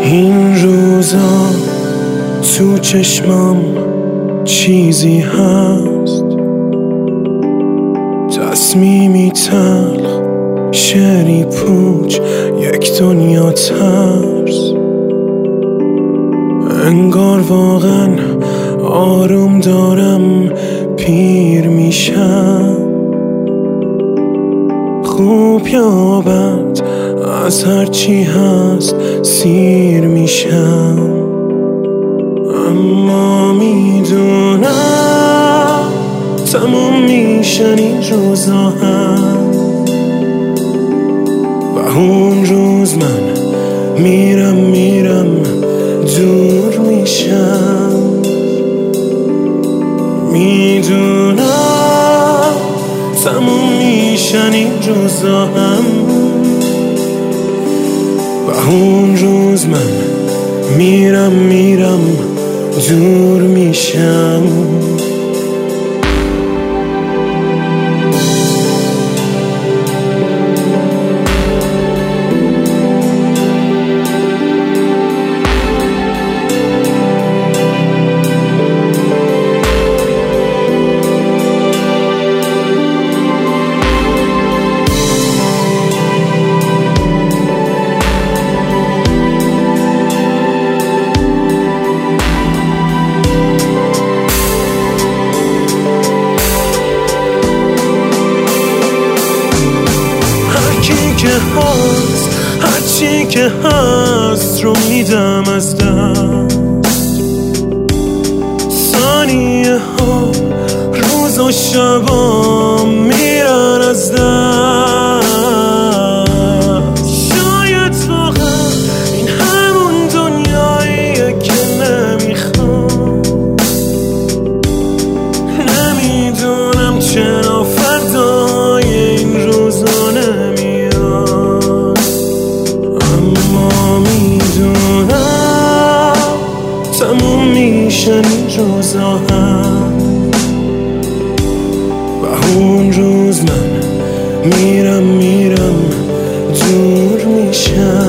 این روزا تو چشمام چیزی هست، تصمیمی تلخ، شعری پوچ، یک دنیا ترس. انگار واقعا آروم دارم پیر میشم، خوب یا بد از هرچی هست سیر میشم. اما میدونم تموم میشن این روزا هم، و اون روز من میرم دور میشم. میدونم تموم میشن این روزا هم، و اون روز من میرم دور میشم. هرچی که هست رو میدم از دست، ثانیه ها روز و شبام میرن از دست. شاید واقعا این همون دنیاییه که نمیخوام، نمیدونم چرا فردای این روزا نمیاد. اما میدونم تموم میشن این روزا هم، و اون روز من میرم دور میشم.